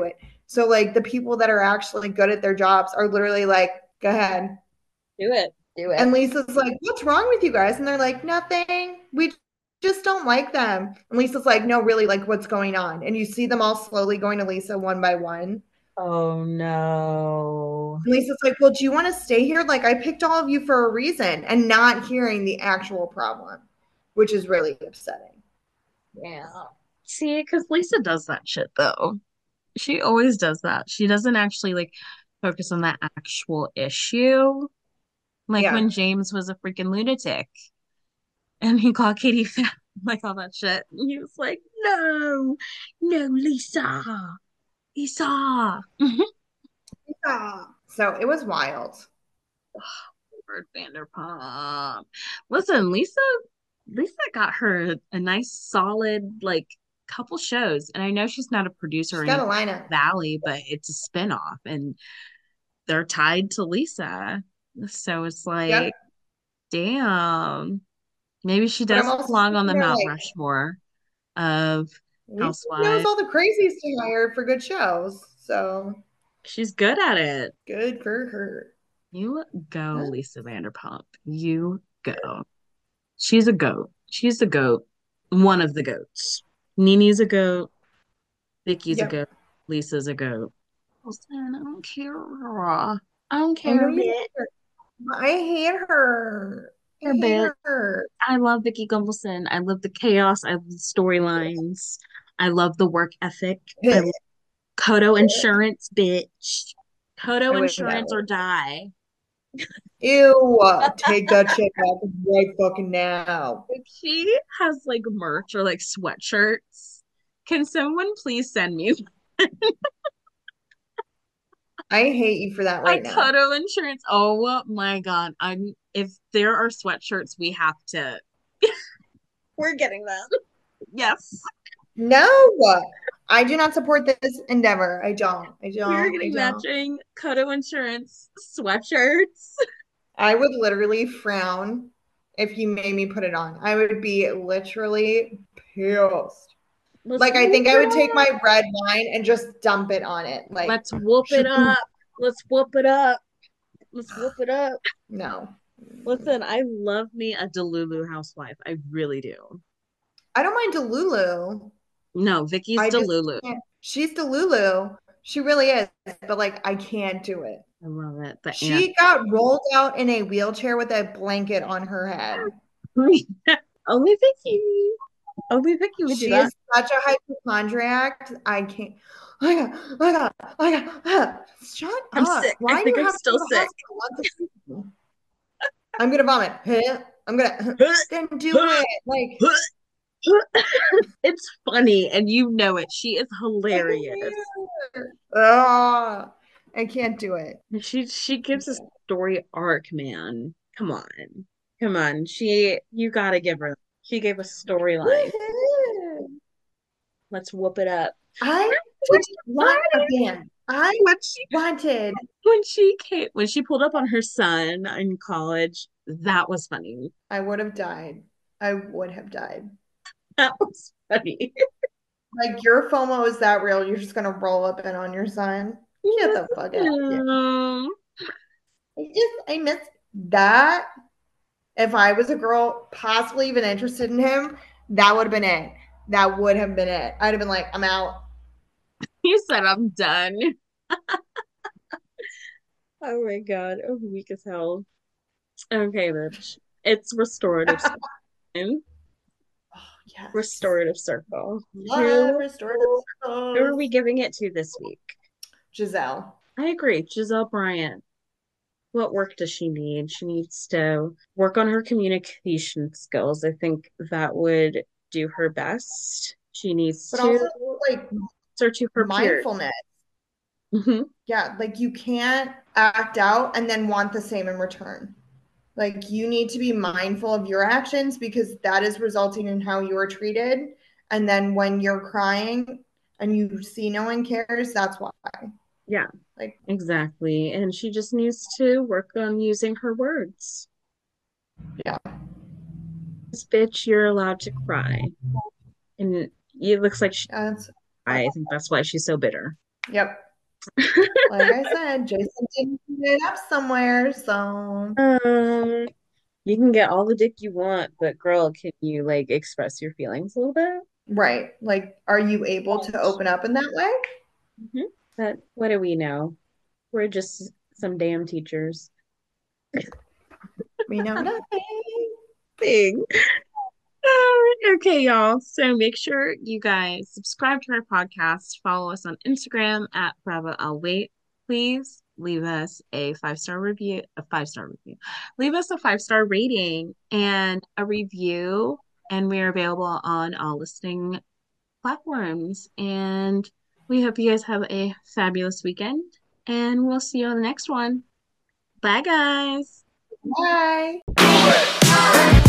So like the people that are actually good at their jobs are literally like, go ahead. Do it. Do And it. Lisa's like, what's wrong with you guys? And they're like, nothing. We just don't like them. And Lisa's like, no, really, like what's going on? And you see them all slowly going to Lisa one by one. Oh no. And Lisa's like, well, do you want to stay here? Like, I picked all of you for a reason, and not hearing the actual problem, which is really upsetting. Yeah. See, because Lisa does that shit though. She always does that. She doesn't actually like focus on the actual issue. Like Yeah. when James was a freaking lunatic and he called Katie fat, like all that shit. And he was like, no, no, Lisa, Lisa. Yeah. So it was wild. Robert Vanderpump. Listen, Lisa, Lisa got her a nice solid like couple shows. And I know she's not a producer or She's got a anything lineup. Valley, but it's a spinoff and they're tied to Lisa. So it's like, Yep. damn. Maybe she But I'm does also belong on sitting the there Mount like, Rushmore of Lisa knows Housewives. all the crazies to hire for good shows. So She's good at it. good for her. You go, Huh? Lisa Vanderpump. You go. She's a goat. She's the goat. One of the goats. Nini's a goat. Vicky's a Yep. goat. Lisa's a goat. Listen, I don't care. I don't I know care a you bit. hate her. I hate her. I A hate bit. her. I love Vicky Gunvalson. I love the chaos. I love the storylines. I love the work ethic. I love Kodo Insurance, bitch. I Kodo wish that Insurance was. or die. Ew. Take that shit back right fucking now. If she has like merch or like sweatshirts, can someone please send me I hate you for that a right now. Kodo Insurance? Oh my God. I'm if there are sweatshirts, we have to. We're getting them. Yes. No. I do not support this endeavor. I don't. I We're don't. I getting don't. matching Kodo Insurance sweatshirts. I would literally frown if you made me put it on. I would be literally pissed. Let's Like, I whoop think I it would take up. my red wine and just dump it on it. Like, Let's whoop it up. Let's whoop it up. Let's whoop it up. no. Listen, I love me a Delulu housewife. I really do. I don't mind Delulu. No, Vicky's I just Delulu. can't. She's Delulu. She really is. But, like, I can't do it. I love it. The aunt. She got rolled out in a wheelchair with a blanket on her head. Only Vicky. Only Vicky would do She that. is such a hypochondriac. I can't. Oh my God. Oh my God. Oh my God. Ah, shut I'm up. sick. I Why do think you I'm have to still go to the sick. hospital once a week? I'm gonna vomit. I'm gonna then do it. Like It's funny, and you know it. She is hilarious. oh, I can't do it. She she gives a story arc, man. Come on. Come on. She you gotta give her. She gave a storyline. Let's whoop it up. I Which just want a band. I when she wanted. when she came when she pulled up on her son in college, that was funny. I would have died. I would have died. That was funny. Like your FOMO is that real? You're just gonna roll up in on your son? Get the fuck out of here. Um, I just I miss that. If I was a girl, possibly even interested in him, that would have been it. That would have been it. I'd have been like, I'm out. he said I'm done. Oh my God. I'm weak as hell. Okay, bitch. It's restorative time. Oh, yes. Restorative circle. Love Who restorative who are circles. we giving it to this week? Giselle. I agree. Giselle Bryant. What work does she need? She needs to work on her communication skills. I think that would do her best. She needs But to also like answer to her peers. mindfulness. Mhm. Yeah, like you can't act out and then want the same in return. Like you need to be mindful of your actions because that is resulting in how you are treated. And then when you're crying and you see no one cares, that's why. Yeah, Like, exactly. And she just needs to work on using her words. yeah, This bitch, you're allowed to cry. And it looks like she, that's, I think that's why she's so bitter. yep. Like I said, Jason didn't put it up somewhere, so Um, you can get all the dick you want, but girl, can you like express your feelings a little bit? right. Like, are you able to open up in that way? Mhm. But what do we know? We're just some damn teachers. We know nothing. Thing. Uh, okay, y'all. So make sure you guys subscribe to our podcast, follow us on Instagram at Bravo I'll Wait. Please leave us a five star review, a five star review. Leave us a five star rating and a review. And we are available on all listening platforms. And we hope you guys have a fabulous weekend. And we'll see you on the next one. Bye, guys. Bye.